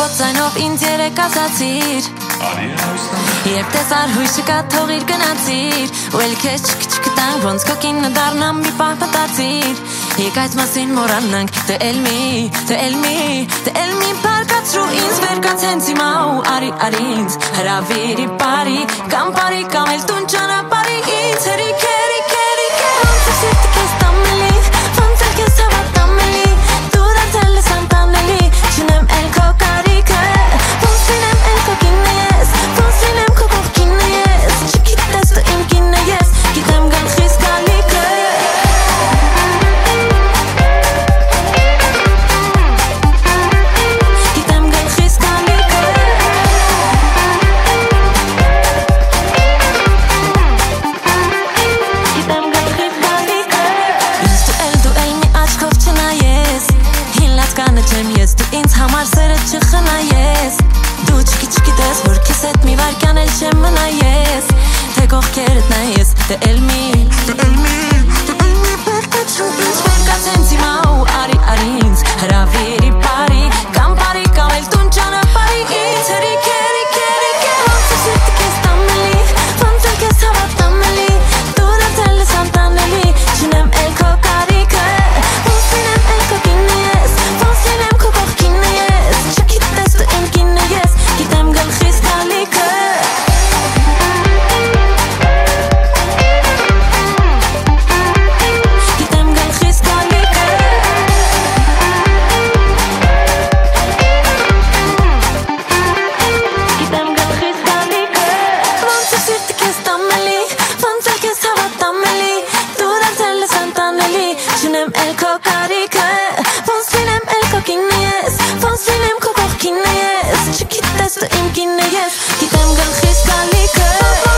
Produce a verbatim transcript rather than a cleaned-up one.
քո ձայնով ինձ երեք ասացիր Երբ տեսար հույսը կա թողիր գնացիր Ու էլ քեզ չկտանք ոնց քո կինը դառնամ մի պահ մտածիր Եկ այդ մասին մոռանանք դե էլ մի, դե էլ մի, դե էլ մի բարկացրու ինձ վեր կաց հենց հիմա ու արի արի ինձ հրավիրի բարի կամ բարի կամ էլ տուն ճանապարհի ինձ հերիք հերիք հերիք ոնց է սիրտը քեզ տամելի ոնց էլ քեզ հավատամ էլի դու դարձել ես անտանելի չունեմ էլ քո կարիքը ոնց լինեմ էլ քո կինը ես ոնց լինեմ քո կողքինը ես չգիտես դու իմ կինը ես գիտեմ գլխիս գալիքը Համար սերը չխնայես Դու չքի չգիտես որ քեզ հետ մի վարկյան էլ չեմ մնայես Թե կողքերդ նայես դե էլ մի Դե էլ մի Դե էլ մի բարկացրու ինձ բարկաց հենց հիմա ու արի արի ինձ հրավիրի բարի կամ բարի կամ էլ տուն ճանապարհի ինձ հերիք հերիք հերիք ոնց է սիրտը քեզ տամելի ոնց էլ քեզ հավատամ էլի դու դարձել ես անտանելի չունեմ էլ քո կարիքը ոնց լինեմ էլ քո կինը ես ոնց լինեմ քո կողքինը չգիտես դու իմ կինը ես գիտեմ գլխիս գալիքը Գիտեմ գլխիս գալիքը Գիտեմ գլխիս գալիքը Ոնց է սիրտը քեզ տամելի ոնց էլ քեզ հավատամ էլի դու դարձել ես անտանելի չունեմ էլ քո կարիքը ոնց լինեմ էլ քո կինը ես ոնց լինեմ քո կողքինը ես չգիտես դու իմ կինը ես գիտեմ գլխիս գալիքը